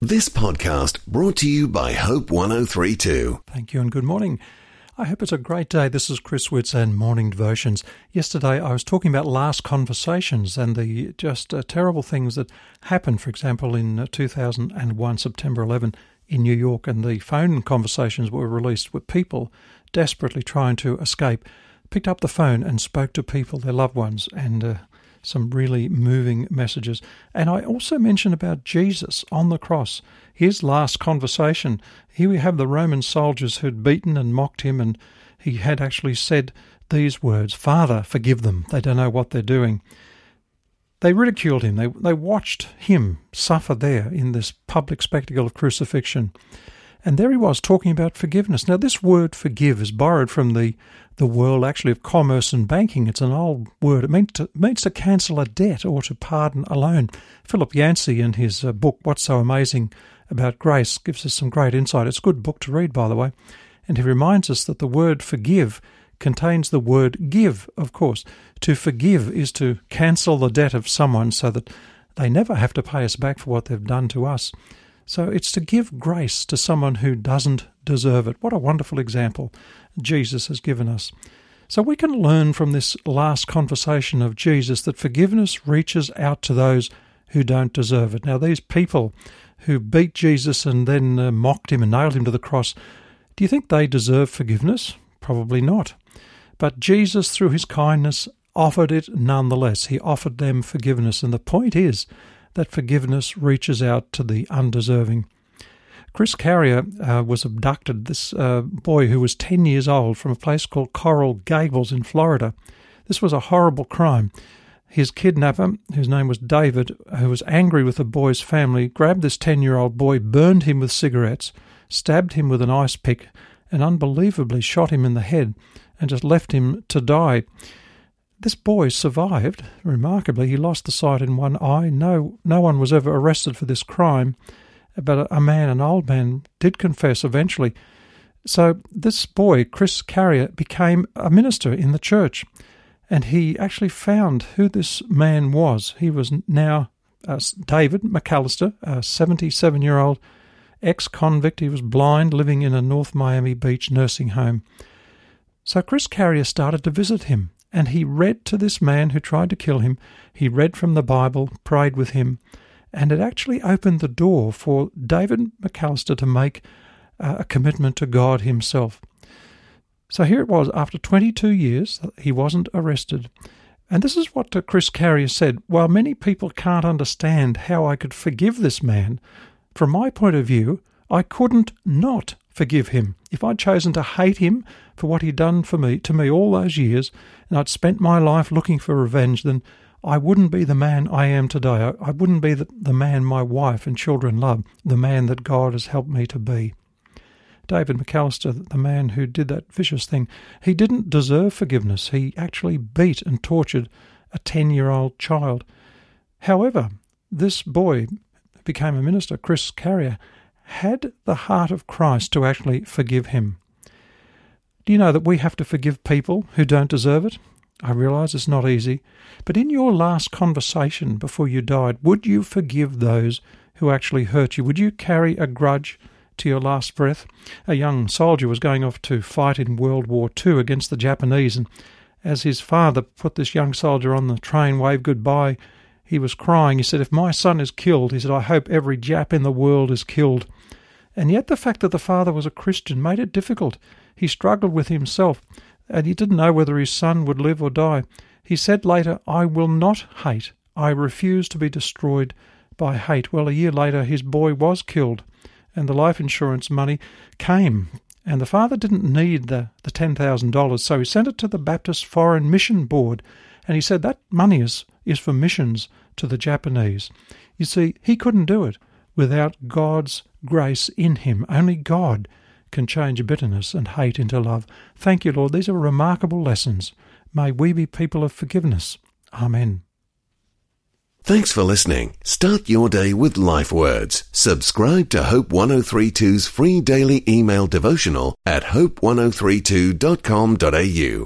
This podcast brought to you by Hope 103.2. Thank you and good morning. I hope it's a great day. This is Chris Witts and Morning Devotions. Yesterday I was talking about last conversations and the just terrible things that happened, for example, in 2001, September 11 in New York, and the phone conversations were released with people desperately trying to escape, picked up the phone and spoke to people, their loved ones, and some really moving messages. And I also mentioned about Jesus on the cross, his last conversation. Here we have the Roman soldiers who'd beaten and mocked him, and he had actually said these words, "Father, forgive them. They don't know what they're doing." They ridiculed him. They watched him suffer there in this public spectacle of crucifixion. And there he was talking about forgiveness. Now, this word forgive is borrowed from the world actually of commerce and banking. It's an old word. It means to cancel a debt or to pardon a loan. Philip Yancey, in his book, What's So Amazing About Grace, gives us some great insight. It's a good book to read, by the way. And he reminds us that the word forgive contains the word give, of course. To forgive is to cancel the debt of someone so that they never have to pay us back for what they've done to us. So it's to give grace to someone who doesn't deserve it. What a wonderful example Jesus has given us. So we can learn from this last conversation of Jesus that forgiveness reaches out to those who don't deserve it. Now, these people who beat Jesus and then mocked him and nailed him to the cross, do you think they deserve forgiveness? Probably not. But Jesus, through his kindness, offered it nonetheless. He offered them forgiveness. And the point is that forgiveness reaches out to the undeserving. Chris Carrier was abducted, this boy who was 10 years old, from a place called Coral Gables in Florida. This was a horrible crime. His kidnapper, whose name was David, who was angry with the boy's family, grabbed this 10-year-old boy, burned him with cigarettes, stabbed him with an ice pick, and unbelievably shot him in the head and just left him to die. This boy survived. Remarkably, he lost the sight in one eye. No one was ever arrested for this crime, but an old man, did confess eventually. So this boy, Chris Carrier, became a minister in the church, and he actually found who this man was. He was now David McAllister, a 77-year-old ex-convict. He was blind, living in a North Miami Beach nursing home. So Chris Carrier started to visit him. And he read to this man who tried to kill him. He read from the Bible, prayed with him, and it actually opened the door for David McAllister to make a commitment to God himself. So here it was, after 22 years, he wasn't arrested. And this is what Chris Carrier said: "While many people can't understand how I could forgive this man, from my point of view, I couldn't not forgive him. If I'd chosen to hate him for what he'd done to me all those years, and I'd spent my life looking for revenge, then I wouldn't be the man I am today. I wouldn't be the man my wife and children love, the man that God has helped me to be." David McAllister, the man who did that vicious thing, he didn't deserve forgiveness. He actually beat and tortured a 10-year-old child. However, this boy became a minister, Chris Carrier, had the heart of Christ to actually forgive him. Do you know that we have to forgive people who don't deserve it? I realise it's not easy, but in your last conversation before you died, would you forgive those who actually hurt you? Would you carry a grudge to your last breath? A young soldier was going off to fight in World War II against the Japanese, and as his father put this young soldier on the train, waved goodbye, he was crying. He said, "If my son is killed," he said, "I hope every Jap in the world is killed." And yet the fact that the father was a Christian made it difficult. He struggled with himself, and he didn't know whether his son would live or die. He said later, "I will not hate. I refuse to be destroyed by hate." Well, a year later, his boy was killed, and the life insurance money came. And the father didn't need the $10,000, so he sent it to the Baptist Foreign Mission Board, and he said that money is for missions to the Japanese. You see, he couldn't do it without God's grace in him. Only God can change bitterness and hate into love. Thank you, Lord. These are remarkable lessons. May we be people of forgiveness. Amen. Thanks for listening. Start your day with Life Words. Subscribe to Hope 103.2's free daily email devotional at hope1032.com.au.